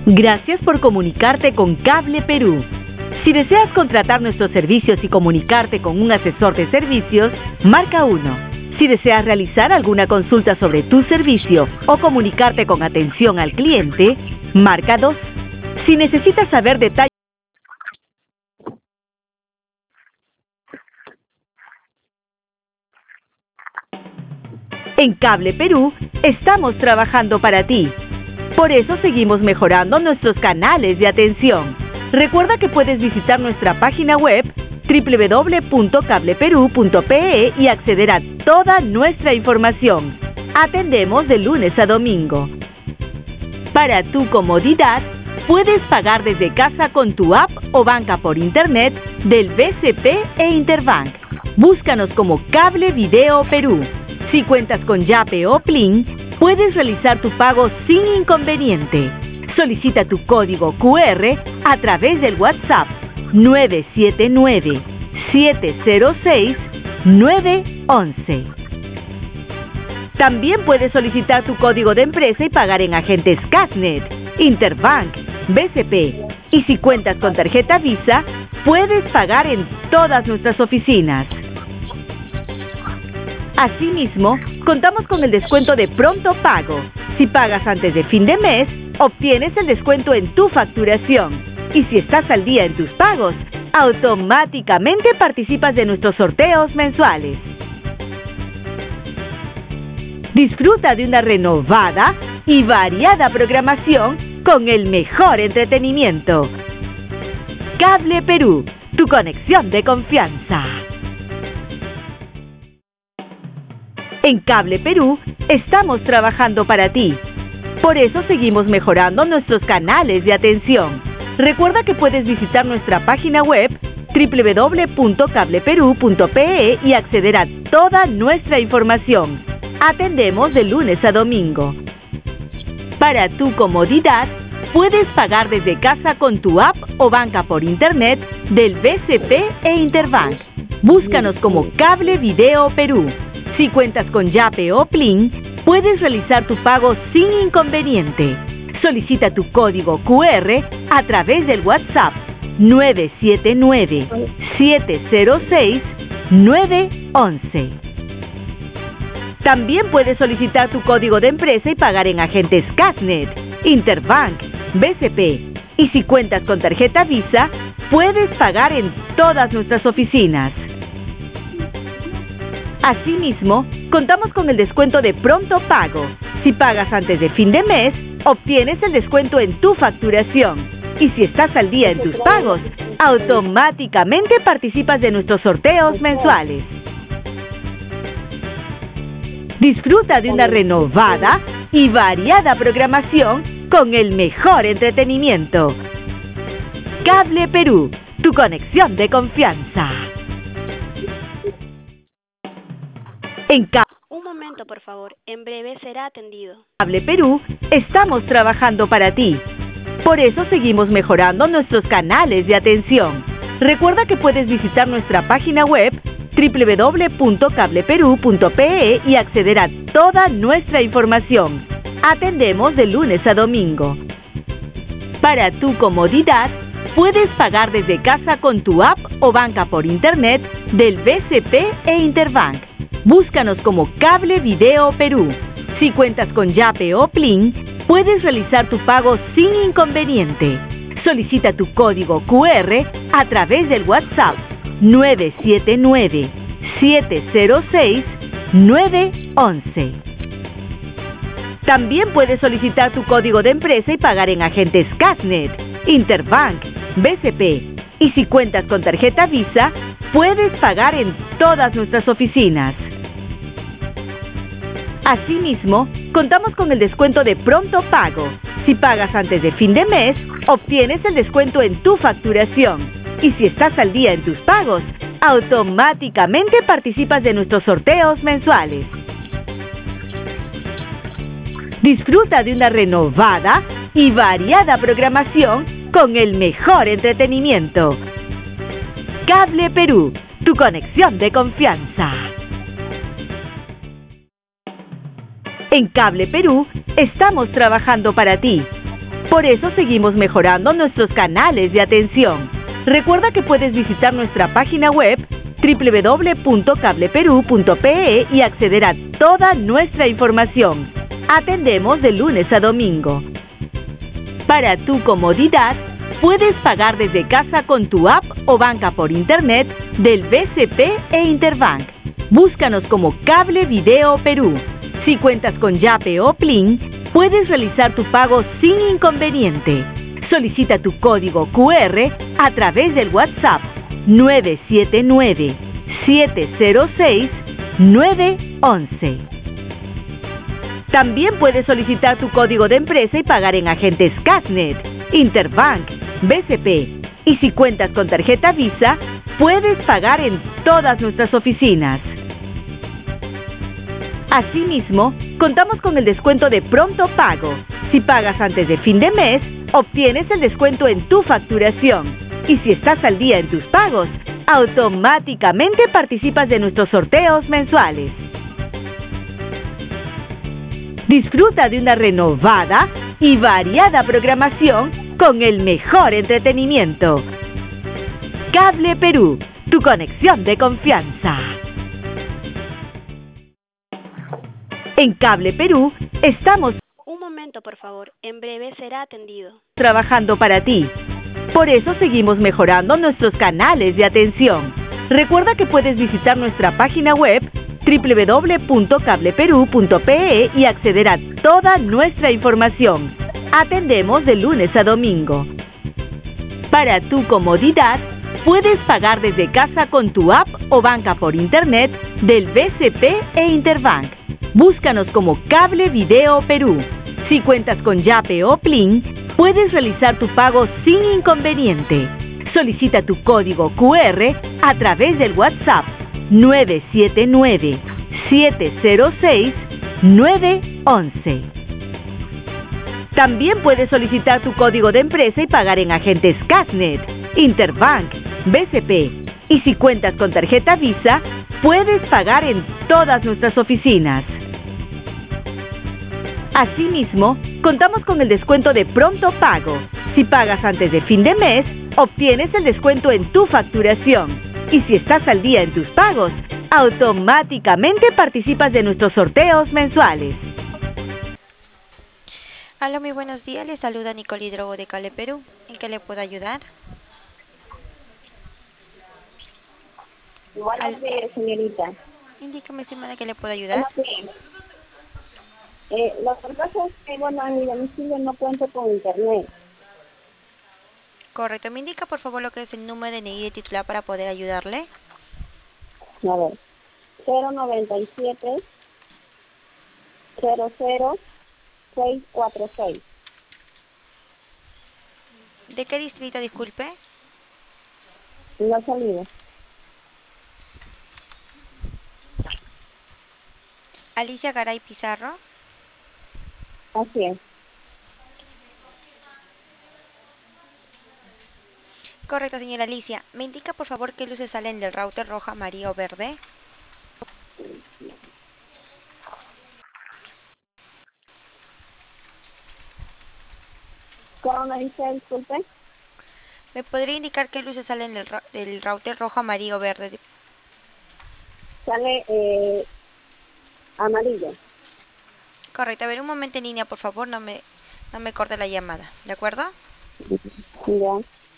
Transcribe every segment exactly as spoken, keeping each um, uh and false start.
Gracias por comunicarte con Cable Perú. Si deseas contratar nuestros servicios y comunicarte con un asesor de servicios, marca uno. Si deseas realizar alguna consulta sobre tu servicio o comunicarte con atención al cliente, marca dos. Si necesitas saber detalles en Cable Perú, estamos trabajando para ti. Por eso seguimos mejorando nuestros canales de atención. Recuerda que puedes visitar nuestra página web doble u doble u doble u punto cable perú punto pe e y acceder a toda nuestra información. Atendemos de lunes a domingo. Para tu comodidad, puedes pagar desde casa con tu app o banca por internet del B C P e Interbank. Búscanos como Cable Video Perú. Si cuentas con Yape o Plin, puedes realizar tu pago sin inconveniente. Solicita tu código cu erre a través del WhatsApp nueve siete nueve, siete cero seis, nueve once. También puedes solicitar tu código de empresa y pagar en agentes Casnet, Interbank, B C P. Y si cuentas con tarjeta Visa, puedes pagar en todas nuestras oficinas. Asimismo, contamos con el descuento de pronto pago. Si pagas antes de fin de mes, obtienes el descuento en tu facturación. Y si estás al día en tus pagos, automáticamente participas de nuestros sorteos mensuales. Disfruta de una renovada y variada programación con el mejor entretenimiento. Cable Perú, tu conexión de confianza. En Cable Perú, estamos trabajando para ti. Por eso seguimos mejorando nuestros canales de atención. Recuerda que puedes visitar nuestra página web doble u doble u doble u punto cable perú punto pe e y acceder a toda nuestra información. Atendemos de lunes a domingo. Para tu comodidad, puedes pagar desde casa con tu app o banca por internet del B C P e Interbank. Búscanos como Cable Video Perú. Si cuentas con Yape o Plin, puedes realizar tu pago sin inconveniente. Solicita tu código cu erre a través del WhatsApp nueve siete nueve, siete cero seis, nueve once. También puedes solicitar tu código de empresa y pagar en agentes Casnet, Interbank, B C P. Y si cuentas con tarjeta Visa, puedes pagar en todas nuestras oficinas. Asimismo, contamos con el descuento de pronto pago. Si pagas antes de fin de mes, obtienes el descuento en tu facturación. Y si estás al día en tus pagos, automáticamente participas de nuestros sorteos mensuales. Disfruta de una renovada y variada programación con el mejor entretenimiento. Cable Perú, tu conexión de confianza. En Cable Un momento, por favor. En breve será atendido. Cable Perú, estamos trabajando para ti. Por eso seguimos mejorando nuestros canales de atención. Recuerda que puedes visitar nuestra página web doble u doble u doble u punto cable perú punto pe e y acceder a toda nuestra información. Atendemos de lunes a domingo. Para tu comodidad, puedes pagar desde casa con tu app o banca por internet del B C P e Interbank. Búscanos como Cable Video Perú. Si cuentas con Yape o Plin, puedes realizar tu pago sin inconveniente. Solicita tu código cu erre a través del WhatsApp nueve siete nueve, siete cero seis, nueve once. También puedes solicitar tu código de empresa y pagar en agentes Casnet, Interbank, B C P. Y si cuentas con tarjeta Visa, puedes pagar en todas nuestras oficinas. Asimismo, contamos con el descuento de pronto pago. Si pagas antes de fin de mes, obtienes el descuento en tu facturación. Y si estás al día en tus pagos, automáticamente participas de nuestros sorteos mensuales. Disfruta de una renovada y variada programación con el mejor entretenimiento. Cable Perú, tu conexión de confianza. En Cable Perú, estamos trabajando para ti. Por eso seguimos mejorando nuestros canales de atención. Recuerda que puedes visitar nuestra página web doble u doble u doble u punto cable perú punto pe e y acceder a toda nuestra información. Atendemos de lunes a domingo. Para tu comodidad, puedes pagar desde casa con tu app o banca por internet del B C P e Interbank. Búscanos como Cable Video Perú. Si cuentas con Yape o Plin, puedes realizar tu pago sin inconveniente. Solicita tu código Q R a través del WhatsApp nueve siete nueve, siete cero seis, nueve once. También puedes solicitar tu código de empresa y pagar en agentes Casnet, Interbank, B C P. Y si cuentas con tarjeta Visa, puedes pagar en todas nuestras oficinas. Asimismo, contamos con el descuento de pronto pago. Si pagas antes de fin de mes, obtienes el descuento en tu facturación. Y si estás al día en tus pagos, automáticamente participas de nuestros sorteos mensuales. Disfruta de una renovada y variada programación con el mejor entretenimiento. Cable Perú, tu conexión de confianza. En Cable Perú estamos Un momento, por favor. En breve será atendido. trabajando para ti. Por eso seguimos mejorando nuestros canales de atención. Recuerda que puedes visitar nuestra página web doble u doble u doble u punto cable perú punto pe e y acceder a toda nuestra información. Atendemos de lunes a domingo. Para tu comodidad, puedes pagar desde casa con tu app o banca por internet del B C P e Interbank. Búscanos como Cable Video Perú. Si cuentas con Yape o Plin, puedes realizar tu pago sin inconveniente. Solicita tu código Q R a través del WhatsApp nueve siete nueve, siete cero seis, nueve once. También puedes solicitar tu código de empresa y pagar en agentes Casnet, Interbank, B C P. Y si cuentas con tarjeta Visa, puedes pagar en todas nuestras oficinas. Asimismo, contamos con el descuento de pronto pago. Si pagas antes de fin de mes, obtienes el descuento en tu facturación. Y si estás al día en tus pagos, automáticamente participas de nuestros sorteos mensuales. Hola, muy buenos días. Les saluda Nicole Hidrogo de Cable Perú. ¿En qué le puedo ayudar? Buenos días, señorita. Indícame, estimada, ¿qué le puedo ayudar? Buenos días. Eh, lo que pasa es que, bueno, en mi domicilio no cuento con internet. Correcto. ¿Me indica, por favor, lo que es el número de N I de titular para poder ayudarle? A ver, cero noventa y siete, cero cero, seis cuatro seis. ¿De qué distrito, disculpe? No ha salido. Alicia Garay Pizarro. Así es. Correcto, señora Alicia. ¿Me indica, por favor, qué luces salen del router roja, amarilla o verde? ¿Cómo me dice, disculpe? ¿Me podría indicar qué luces salen del, ra- del router rojo, amarillo o verde? Sale eh, amarillo. Correcto. A ver, un momento en línea, por favor. No me, no me corte la llamada. ¿De acuerdo? Ya.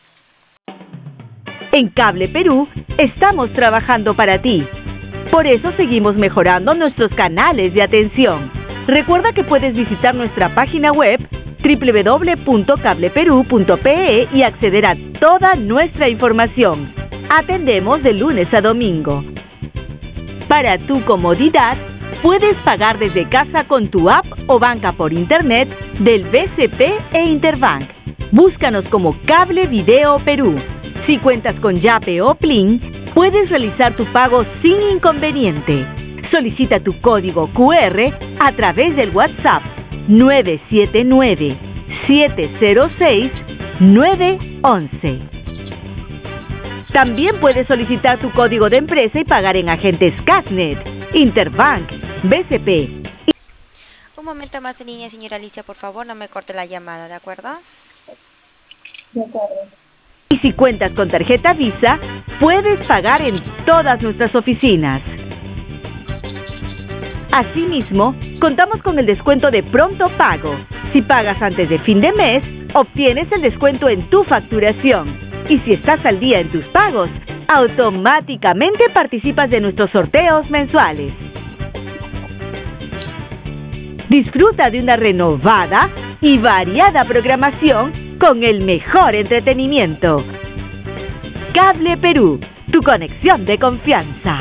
En Cable Perú estamos trabajando para ti. Por eso seguimos mejorando nuestros canales de atención. Recuerda que puedes visitar nuestra página web doble u doble u doble u punto cable perú punto pe e y acceder a toda nuestra información. Atendemos de lunes a domingo. Para tu comodidad, puedes pagar desde casa con tu app o banca por internet del B C P e Interbank. Búscanos como Cable Video Perú. Si cuentas con Yape o Plin, puedes realizar tu pago sin inconveniente. Solicita tu código Q R a través del WhatsApp nueve siete nueve, siete cero seis, nueve once. También puedes solicitar tu código de empresa y pagar en agentes Casnet, Interbank, B C P. Un Un momento más en línea, señora Alicia, por favor, no me corte la llamada, ¿de acuerdo? De acuerdo. Y si cuentas con tarjeta Visa, puedes pagar en todas nuestras oficinas. Asimismo, contamos con el descuento de pronto pago. Si pagas antes de fin de mes, obtienes el descuento en tu facturación. Y si estás al día en tus pagos, automáticamente participas de nuestros sorteos mensuales. Disfruta de una renovada y variada programación con el mejor entretenimiento. Cable Perú, tu conexión de confianza.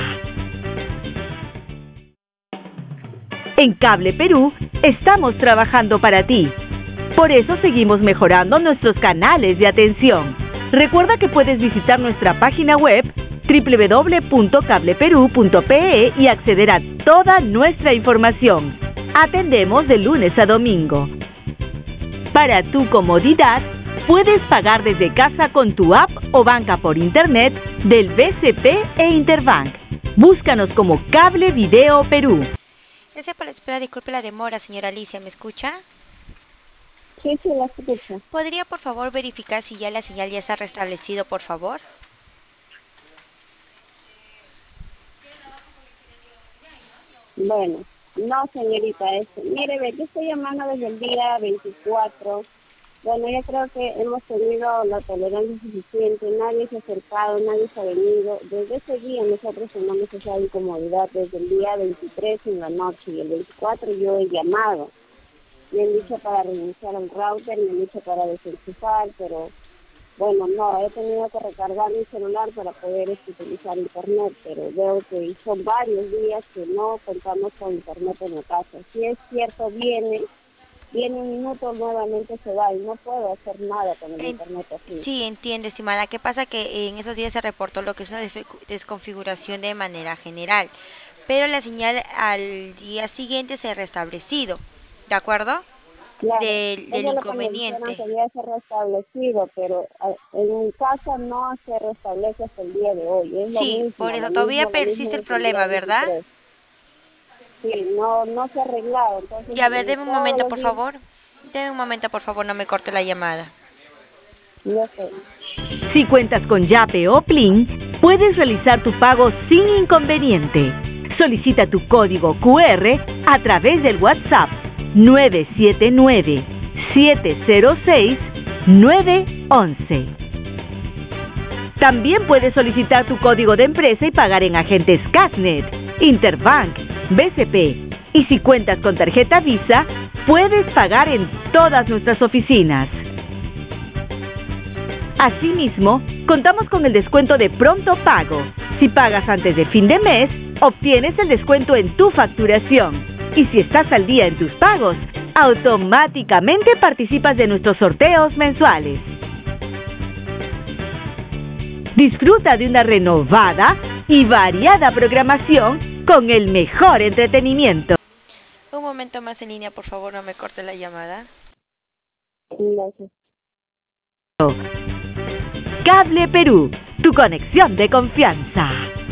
En Cable Perú estamos trabajando para ti. Por eso seguimos mejorando nuestros canales de atención. Recuerda que puedes visitar nuestra página web doble u doble u doble u punto cable perú punto pe e y acceder a toda nuestra información. Atendemos de lunes a domingo. Para tu comodidad, puedes pagar desde casa con tu app o banca por internet del B C P e Interbank. Búscanos como Cable Video Perú. Gracias por la espera, disculpe la demora, señora Alicia, ¿me escucha? Sí, sí, la escucho. ¿Podría, por favor, verificar si ya la señal ya se ha restablecido, por favor? Bueno, no, señorita, este, mire, ve, yo estoy llamando desde el día veinticuatro. Bueno, yo creo que hemos tenido la tolerancia suficiente, nadie se ha acercado, nadie se ha venido. Desde ese día nosotros tenemos esa incomodidad, desde el día veintitrés en la noche, y el veinticuatro yo he llamado. Me han dicho para reiniciar el router, me han dicho para desenchufar, pero bueno, no, he tenido que recargar mi celular para poder este, utilizar internet, pero veo que son varios días que no contamos con internet en la casa. Si es cierto, viene, viene un minuto, nuevamente se va y no puedo hacer nada con el En- internet así. Sí, entiendo, estimada. ¿Qué pasa? Que en esos días se reportó lo que es una desfe- desconfiguración de manera general, pero la señal al día siguiente se ha restablecido, ¿de acuerdo? Claro, Del, del eso es lo que me dijeron inconveniente. que ya se ha restablecido, pero eh, en mi casa no se restablece hasta el día de hoy. Es lo Sí, mismo, por eso lo todavía mismo, lo mismo persiste el desde el día problema, ¿verdad? veintitrés. Sí, no, no se ha arreglado. Entonces, Y a ver, eh, deme un todos momento, los por días- favor. Deme un momento, por favor, no me corte la llamada. Yo sé. Si cuentas con Yape o Plin, puedes realizar tu pago sin inconveniente. Solicita tu código cu erre a través del WhatsApp nueve siete nueve, siete cero seis, nueve uno uno. También puedes solicitar tu código de empresa y pagar en agentes Casnet, Interbank, B C P. Y si cuentas con tarjeta Visa, puedes pagar en todas nuestras oficinas. Asimismo, contamos con el descuento de pronto pago. Si pagas antes de fin de mes, obtienes el descuento en tu facturación. Y si estás al día en tus pagos, automáticamente participas de nuestros sorteos mensuales. Disfruta de una renovada y variada programación con el mejor entretenimiento. Un momento más en línea, por favor, no me corte la llamada. Gracias. Cable Perú, tu conexión de confianza.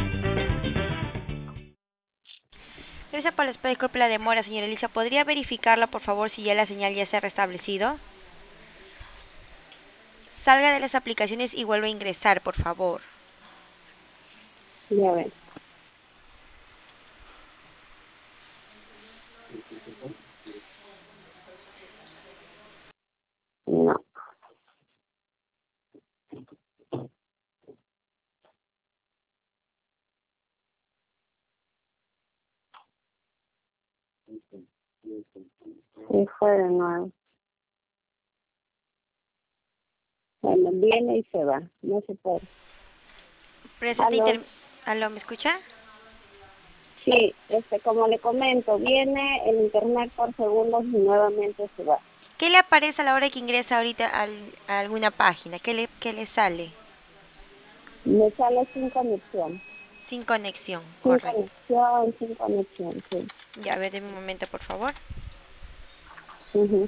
Gracias por la espera, disculpe la demora, señora Elisa. ¿Podría verificarla, por favor, si ya la señal ya se ha restablecido? Salga de las aplicaciones y vuelva a ingresar, por favor. Ya ves. No. Y fue de nuevo. Bueno, viene y se va. No se puede. Presa de Aló. inter- ¿Aló, me escucha? Sí, este, como le comento, viene el internet por segundos y nuevamente se va. ¿Qué le aparece a la hora que ingresa ahorita al- a alguna página? ¿Qué le, qué le sale? Me sale sin conexión. Sin conexión, Sin correcto. conexión, sin conexión, sí. Ya, a ver, deme un momento, por favor. Ujú.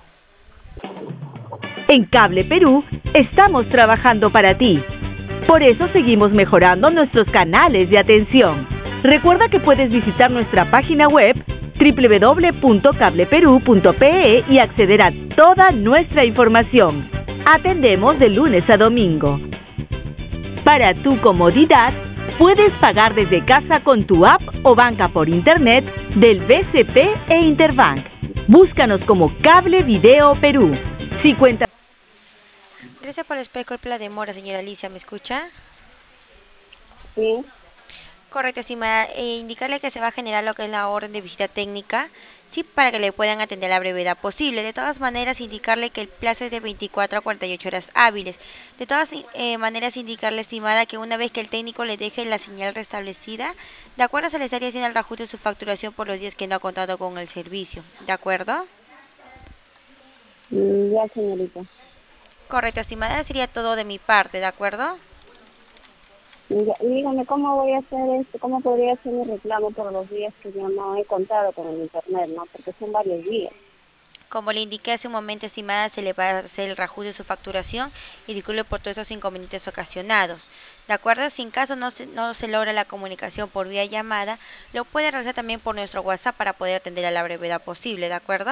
En Cable Perú estamos trabajando para ti. Por eso seguimos mejorando nuestros canales de atención. Recuerda que puedes visitar nuestra página web doble u doble u doble u punto cable perú punto pe e y acceder a toda nuestra información. Atendemos de lunes a domingo. Para tu comodidad, puedes pagar desde casa con tu app o banca por internet del B C P e Interbank. Búscanos como Cable Video Perú. Si cuenta... Gracias por disculpe la demora, señora Alicia, ¿me escucha? Sí. Correcto, estimada. Eh, indicarle que se va a generar lo que es la orden de visita técnica, sí, para que le puedan atender a la brevedad posible. De todas maneras, indicarle que el plazo es de veinticuatro a cuarenta y ocho horas hábiles. De todas eh, maneras, indicarle, estimada, que una vez que el técnico le deje la señal restablecida, de acuerdo, se le estaría haciendo el reajuste de su facturación por los días que no ha contado con el servicio. ¿De acuerdo? Mm, Ya, señorita. Correcto, estimada, sería todo de mi parte, ¿de acuerdo? Ya, y dígame, ¿cómo voy a hacer esto? ¿Cómo podría hacer mi reclamo por los días que yo no he contado con el internet, no? Porque son varios días. Como le indiqué hace un momento, estimada, se le va a hacer el reajuste de su facturación y disculpe por todos esos inconvenientes ocasionados. ¿De acuerdo? Si en caso no se, no se logra la comunicación por vía llamada, lo puede realizar también por nuestro WhatsApp para poder atender a la brevedad posible, ¿de acuerdo?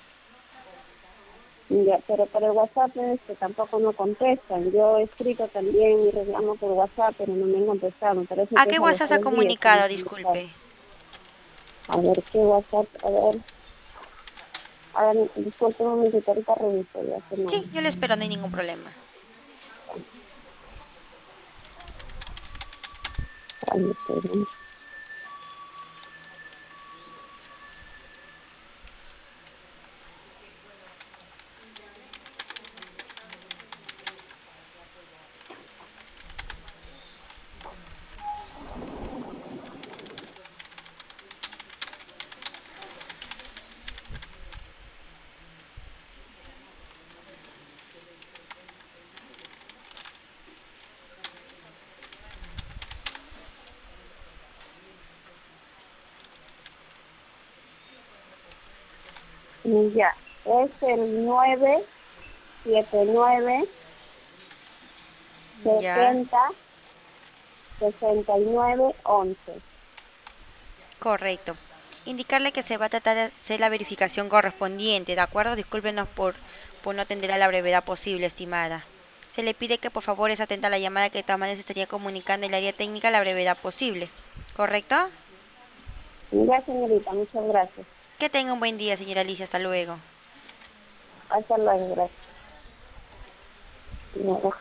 Ya, pero por el WhatsApp es que tampoco no contestan. Yo he escrito también mi reclamo por WhatsApp, pero no me han contestado. Me parece ¿A que qué es a los WhatsApp se ha tres días que me comunicado? han contestado. Disculpe. A ver, ¿qué WhatsApp? A ver, a ver, disculpe un momentito, ahorita reviso ya. Que no. Sí, yo le espero, no hay ningún problema. Ay, espera. Ya, es el nueve siete nueve Ya, setenta sesenta y nueve once. correcto. Indicarle que se va a tratar de hacer la verificación correspondiente, ¿de acuerdo? Discúlpenos por, por no atender a la brevedad posible, estimada. Se le pide que por favor es atenta a la llamada que de todas maneras se estaría comunicando el área técnica a la brevedad posible, ¿correcto? Ya, señorita, muchas gracias. Que tenga un buen día, señora Alicia. Hasta luego. Hasta luego, gracias. Ya,